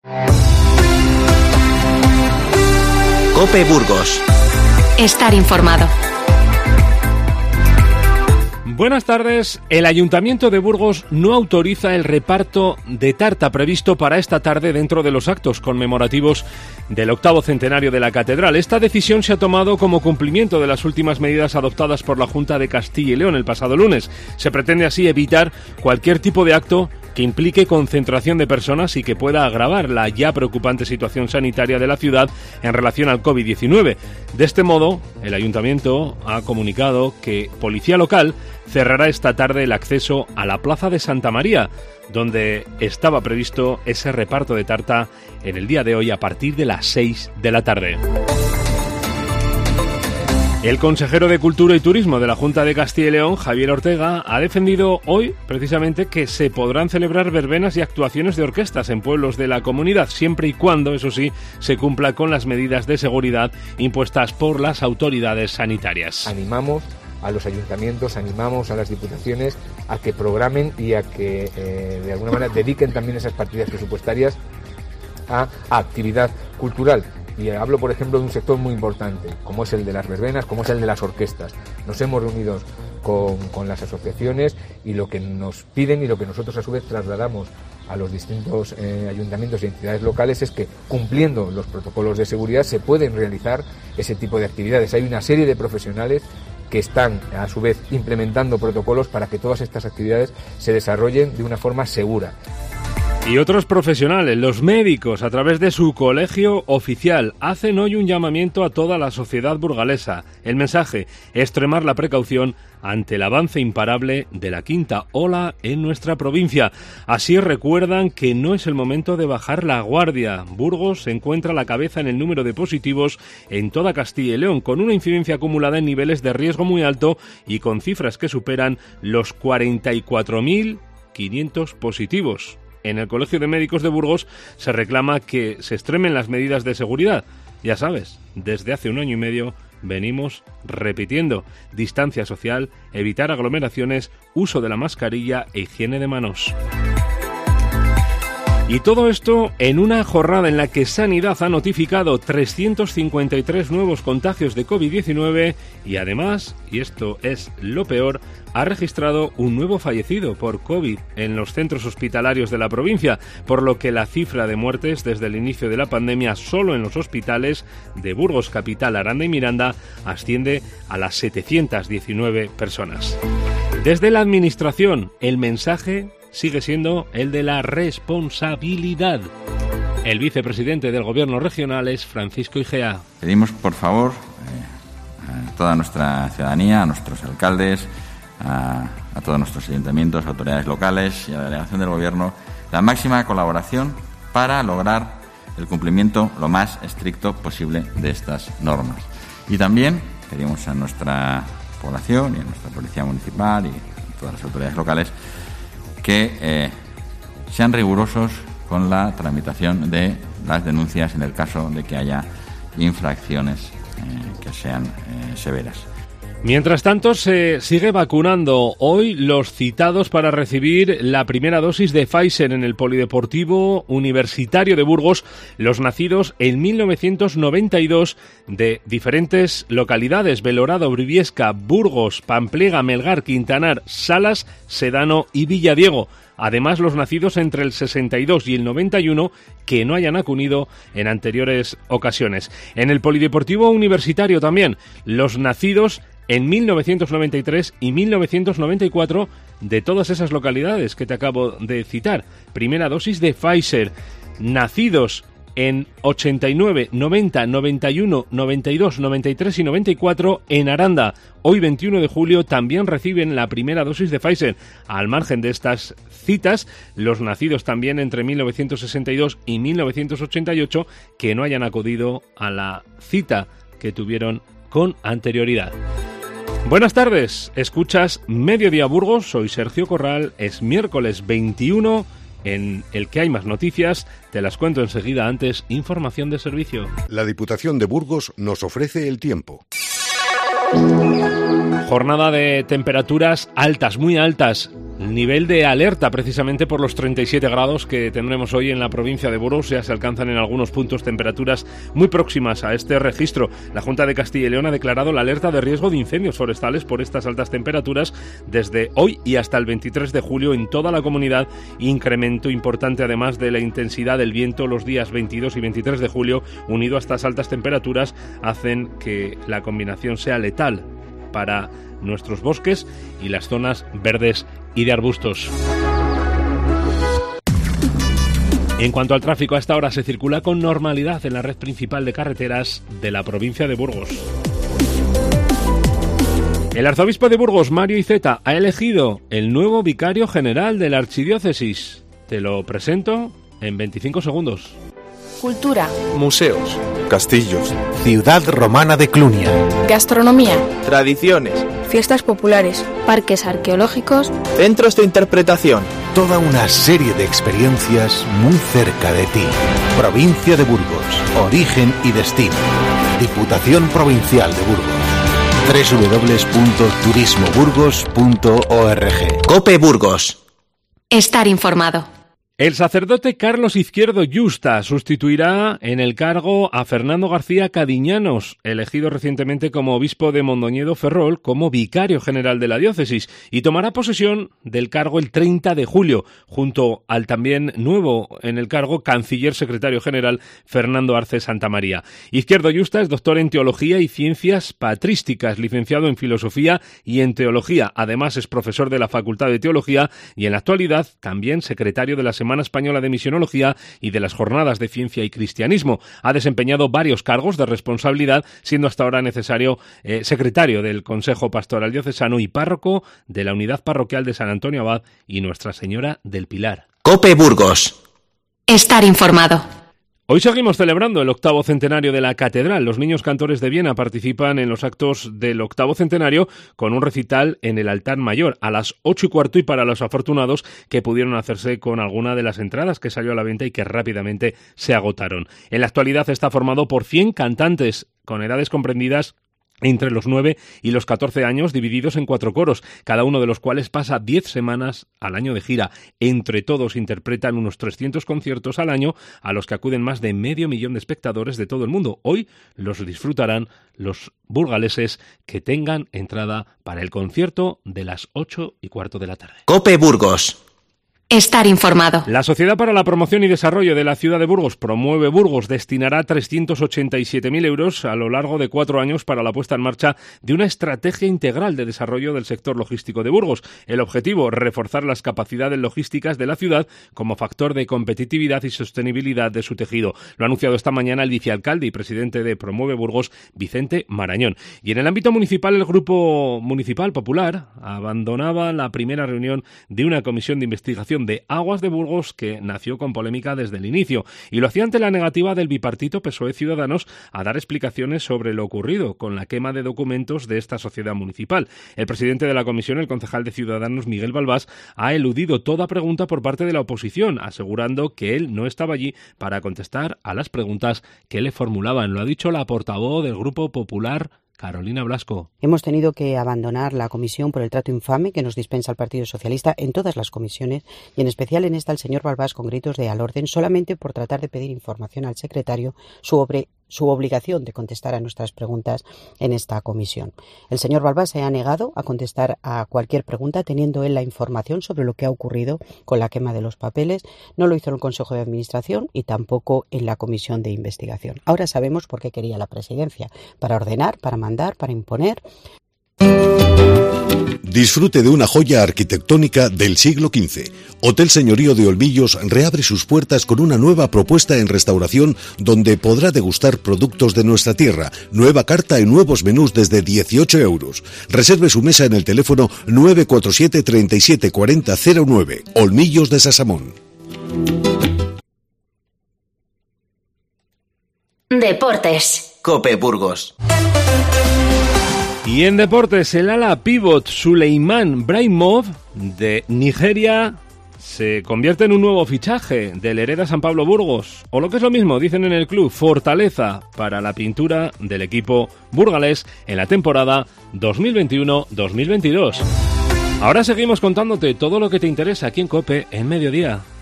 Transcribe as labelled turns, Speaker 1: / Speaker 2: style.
Speaker 1: COPE Burgos.
Speaker 2: Estar informado.
Speaker 3: Buenas tardes. El Ayuntamiento de Burgos no autoriza el reparto de tarta previsto para esta tarde dentro de los actos conmemorativos del 8º centenario de la Catedral. Esta decisión se ha tomado como cumplimiento de las últimas medidas adoptadas por la Junta de Castilla y León el pasado lunes. Se pretende así evitar cualquier tipo de acto que implique concentración de personas y que pueda agravar la ya preocupante situación sanitaria de la ciudad en relación al COVID-19. De este modo, el Ayuntamiento ha comunicado que Policía Local cerrará esta tarde el acceso a la Plaza de Santa María, donde estaba previsto ese reparto de tarta en el día de hoy a partir de las 6 de la tarde. El consejero de Cultura y Turismo de la Junta de Castilla y León, Javier Ortega, ha defendido hoy precisamente que se podrán celebrar verbenas y actuaciones de orquestas en pueblos de la comunidad, siempre y cuando, eso sí, se cumpla con las medidas de seguridad impuestas por las autoridades sanitarias.
Speaker 4: Animamos a los ayuntamientos, animamos a las diputaciones a que programen y a que de alguna manera dediquen también esas partidas presupuestarias a actividad cultural. Y hablo, por ejemplo, de un sector muy importante, como es el de las verbenas, como es el de las orquestas. Nos hemos reunido con las asociaciones y lo que nos piden y lo que nosotros a su vez trasladamos a los distintos ayuntamientos y entidades locales es que, cumpliendo los protocolos de seguridad, se pueden realizar ese tipo de actividades. Hay una serie de profesionales que están, a su vez, implementando protocolos para que todas estas actividades se desarrollen de una forma segura.
Speaker 3: Y otros profesionales, los médicos, a través de su colegio oficial, hacen hoy un llamamiento a toda la sociedad burgalesa. El mensaje: extremar la precaución ante el avance imparable de la quinta ola en nuestra provincia. Así recuerdan que no es el momento de bajar la guardia. Burgos se encuentra a la cabeza en el número de positivos en toda Castilla y León, con una incidencia acumulada en niveles de riesgo muy alto y con cifras que superan los 44.500 positivos. En el Colegio de Médicos de Burgos se reclama que se extremen las medidas de seguridad. Ya sabes, desde hace 1 año y medio venimos repitiendo: distancia social, evitar aglomeraciones, uso de la mascarilla e higiene de manos. Y todo esto en una jornada en la que Sanidad ha notificado 353 nuevos contagios de COVID-19 y además, y esto es lo peor, ha registrado un nuevo fallecido por COVID en los centros hospitalarios de la provincia, por lo que la cifra de muertes desde el inicio de la pandemia solo en los hospitales de Burgos, Capital, Aranda y Miranda asciende a las 719 personas. Desde la Administración, el mensaje sigue siendo el de la responsabilidad. El vicepresidente del Gobierno regional es Francisco Igea.
Speaker 5: Pedimos, por favor, a toda nuestra ciudadanía, a nuestros alcaldes, a todos nuestros ayuntamientos, autoridades locales y a la delegación del Gobierno, la máxima colaboración para lograr el cumplimiento lo más estricto posible de estas normas. Y también pedimos a nuestra población y a nuestra Policía Municipal y a todas las autoridades locales que sean rigurosos con la tramitación de las denuncias en el caso de que haya infracciones que sean severas.
Speaker 3: Mientras tanto, se sigue vacunando hoy los citados para recibir la primera dosis de Pfizer en el Polideportivo Universitario de Burgos, los nacidos en 1992 de diferentes localidades: Belorado, Briviesca, Burgos, Pamplega, Melgar, Quintanar, Salas, Sedano y Villadiego. Además, los nacidos entre el 62 y el 91 que no hayan acudido en anteriores ocasiones. En el Polideportivo Universitario también, los nacidos en 1993 y 1994 de todas esas localidades que te acabo de citar. Primera dosis de Pfizer. Nacidos en 89, 90, 91, 92, 93 y 94 en Aranda. Hoy, 21 de julio, también reciben la primera dosis de Pfizer. Al margen de estas citas, los nacidos también entre 1962 y 1988 que no hayan acudido a la cita que tuvieron con anterioridad. Buenas tardes, escuchas Mediodía Burgos, soy Sergio Corral, es miércoles 21, en el que hay más noticias, te las cuento enseguida. Antes, información de servicio.
Speaker 6: La Diputación de Burgos nos ofrece el tiempo.
Speaker 3: Jornada de temperaturas altas, muy altas. Nivel de alerta precisamente por los 37 grados que tendremos hoy en la provincia de Burgos. Ya se alcanzan en algunos puntos temperaturas muy próximas a este registro. La Junta de Castilla y León ha declarado la alerta de riesgo de incendios forestales por estas altas temperaturas desde hoy y hasta el 23 de julio en toda la comunidad. Incremento importante además de la intensidad del viento los días 22 y 23 de julio, unido a estas altas temperaturas, hacen que la combinación sea letal para nuestros bosques y las zonas verdes y de arbustos. En cuanto al tráfico, a esta hora se circula con normalidad en la red principal de carreteras de la provincia de Burgos. El arzobispo de Burgos, Mario Iceta, ha elegido el nuevo vicario general de la archidiócesis. Te lo presento en 25 segundos.
Speaker 1: Cultura,
Speaker 7: museos, castillos,
Speaker 8: ciudad romana de Clunia,
Speaker 1: gastronomía,
Speaker 7: tradiciones,
Speaker 1: fiestas populares, parques arqueológicos,
Speaker 7: centros de interpretación.
Speaker 8: Toda una serie de experiencias muy cerca de ti. Provincia de Burgos, origen y destino. Diputación Provincial de Burgos. www.turismoburgos.org.
Speaker 9: COPE Burgos.
Speaker 2: Estar informado.
Speaker 3: El sacerdote Carlos Izquierdo Yusta sustituirá en el cargo a Fernando García Cadiñanos, elegido recientemente como obispo de Mondoñedo Ferrol como vicario general de la diócesis, y tomará posesión del cargo el 30 de julio, junto al también nuevo en el cargo canciller secretario general Fernando Arce Santamaría. Izquierdo Yusta es doctor en Teología y Ciencias Patrísticas, licenciado en Filosofía y en Teología. Además es profesor de la Facultad de Teología y en la actualidad también secretario de la Semana Española de Misionología y de las Jornadas de Ciencia y Cristianismo. Ha desempeñado varios cargos de responsabilidad, siendo hasta ahora necesario secretario del Consejo Pastoral Diocesano y párroco de la Unidad Parroquial de San Antonio Abad y Nuestra Señora del Pilar.
Speaker 9: COPE Burgos.
Speaker 2: Estar informado.
Speaker 3: Hoy seguimos celebrando el 8º centenario de la Catedral. Los niños cantores de Viena participan en los actos del 8º centenario con un recital en el altar mayor a las 8:15 y para los afortunados que pudieron hacerse con alguna de las entradas que salió a la venta y que rápidamente se agotaron. En la actualidad está formado por 100 cantantes con edades comprendidas entre los 9 y los 14 años, divididos en 4 coros, cada uno de los cuales pasa 10 semanas al año de gira. Entre todos interpretan unos 300 conciertos al año, a los que acuden más de 500.000 de espectadores de todo el mundo. Hoy los disfrutarán los burgaleses que tengan entrada para el concierto de las 8:15 de la tarde.
Speaker 9: COPE Burgos.
Speaker 2: Estar informado.
Speaker 3: La Sociedad para la Promoción y Desarrollo de la Ciudad de Burgos, Promueve Burgos, destinará 387.000 euros a lo largo de 4 años para la puesta en marcha de una estrategia integral de desarrollo del sector logístico de Burgos. El objetivo, reforzar las capacidades logísticas de la ciudad como factor de competitividad y sostenibilidad de su tejido. Lo ha anunciado esta mañana el vicealcalde y presidente de Promueve Burgos, Vicente Marañón. Y en el ámbito municipal, el Grupo Municipal Popular abandonaba la primera reunión de una comisión de investigación de Aguas de Burgos que nació con polémica desde el inicio y lo hacía ante la negativa del bipartito PSOE Ciudadanos a dar explicaciones sobre lo ocurrido con la quema de documentos de esta sociedad municipal. El presidente de la comisión, el concejal de Ciudadanos Miguel Balbás, ha eludido toda pregunta por parte de la oposición, asegurando que él no estaba allí para contestar a las preguntas que le formulaban. Lo ha dicho la portavoz del Grupo Popular, Carolina Blasco.
Speaker 10: Hemos tenido que abandonar la comisión por el trato infame que nos dispensa el Partido Socialista en todas las comisiones y en especial en esta el señor Balbás con gritos de al orden solamente por tratar de pedir información al secretario sobre su obligación de contestar a nuestras preguntas en esta comisión. El señor Balbás se ha negado a contestar a cualquier pregunta teniendo él la información sobre lo que ha ocurrido con la quema de los papeles. No lo hizo en el Consejo de Administración y tampoco en la Comisión de Investigación. Ahora sabemos por qué quería la presidencia, para ordenar, para mandar, para imponer.
Speaker 6: Disfrute de una joya arquitectónica del siglo XV. Hotel Señorío de Olmillos reabre sus puertas con una nueva propuesta en restauración donde podrá degustar productos de nuestra tierra, nueva carta y nuevos menús desde 18 euros. Reserve su mesa en el teléfono 947 37 40 09. Olmillos de Sasamón.
Speaker 2: Deportes.
Speaker 9: COPE Burgos.
Speaker 3: Y en deportes, el ala pívot Suleiman Brahimov de Nigeria se convierte en un nuevo fichaje del Hereda San Pablo Burgos, o lo que es lo mismo, dicen en el club, fortaleza para la pintura del equipo burgalés en la temporada 2021-2022. Ahora seguimos contándote todo lo que te interesa aquí en COPE en Mediodía.